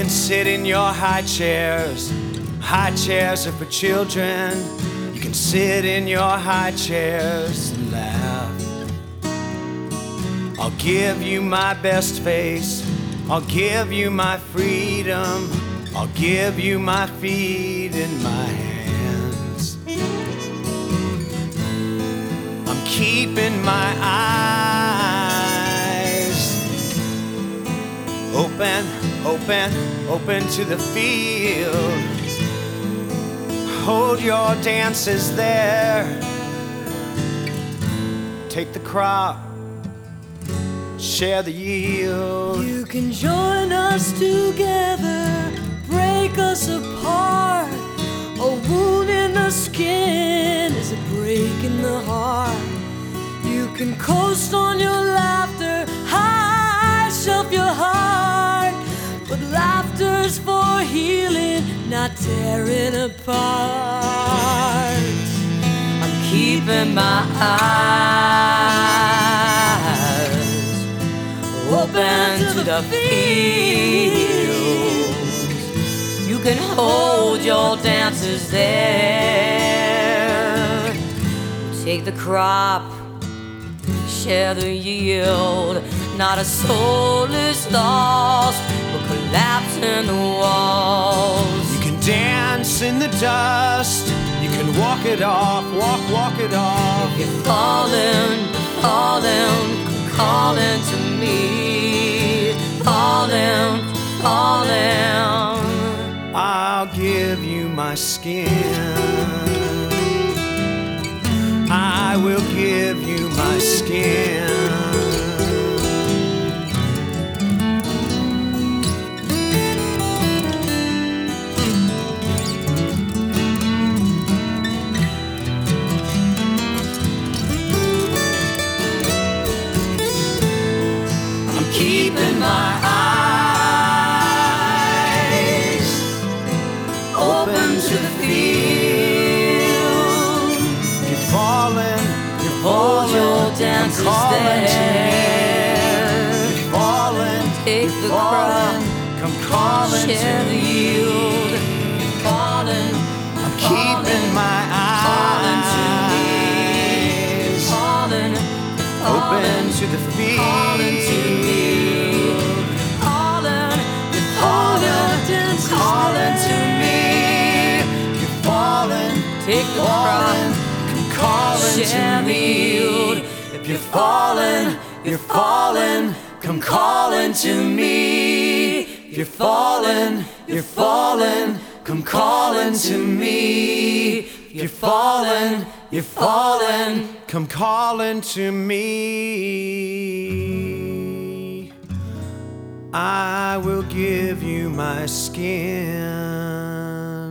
can sit in your high chairs. High chairs are for children. You can sit in your high chairs and laugh. I'll give you my best face. I'll give you my freedom. I'll give you my feet and my hands. I'm keeping my eyes open, open, open to the field. Hold your dances there. Take the crop, share the yield. You can join us together, break us apart. A wound in the skin is a break in the heart. You can coast on your laughter, high shelf your heart. But laughter's for healing, not tearing apart. I'm keeping my eyes open to the fields. You can hold your dances there. Take the crop, share the yield. Not a soul is lost, we're collapsing the walls. You can dance in the dust. You can walk it off, walk it off. If you're falling, falling, calling to me, falling, falling. I'll give you my skin. I will give you my skin. Keeping my eyes open to the field. You're falling, Hold your dances there. You're falling, Take the crop, come calling share to the me. yield. You're falling, I'm keeping my falling to me. eyes Falling, open to the field. falling to me. Falling, hold your dances Calling to there. me. You're falling, Take the crop, come calling share to the me. yield. If you're falling, come calling to me. If you're falling, come calling to me. If you're falling, come calling to me. I will give you my skin.